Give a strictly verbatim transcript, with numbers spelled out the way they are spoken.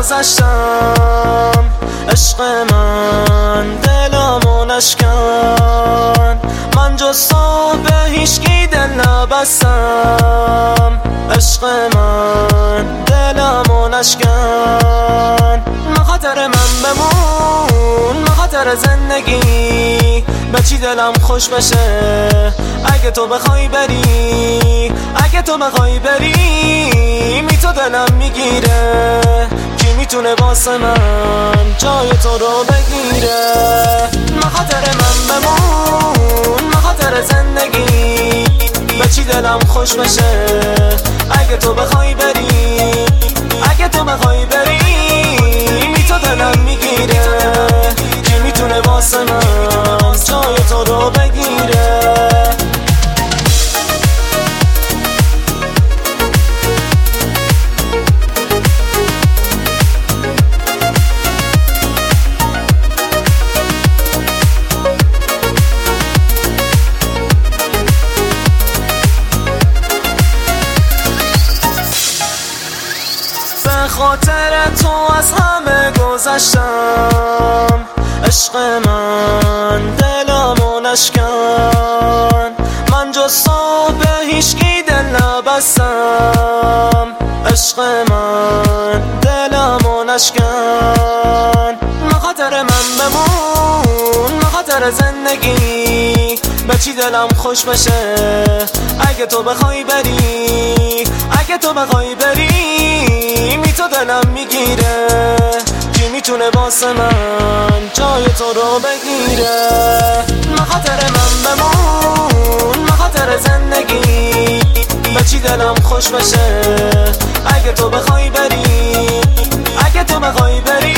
گذشتم عشق من دلمو نشکن، من جز تو به هیچکی دل نبستم. عشق من دلمو نشکن، مخاطر من بمون، مخاطر زندگی به چی دلم خوش بشه. اگه تو بخوای بری، اگه تو بخوای بری، می تو دلم میگیره. کی میتونه واسه من جای تو رو بگیره؟ مخاطر من بمون، مخاطر زندگی به چی دلم خوش بشه. اگه تو بخوای بری، اگه تو بخوای بری، می تو دلم میگیره. کی میتونه واسه من جای تو رو بگیره؟ خاطر تو از همه گذشتم عشق من دلمو نشکن، من جز تو به هیچکی دل نبستم. عشق من دلمو نشکن، مخاطر من بمون، مخاطر زندگی به چی دلم خوش بشه. اگه تو بخوای بری، اگه تو بخوای بری، می تو دلم میگیره. کی میتونه واسه من جای تو رو بگیره؟ مخاطر من بمون، مخاطر زندگی به چی دلم خوش بشه. اگه تو بخوای بری، اگه تو بخوای بری،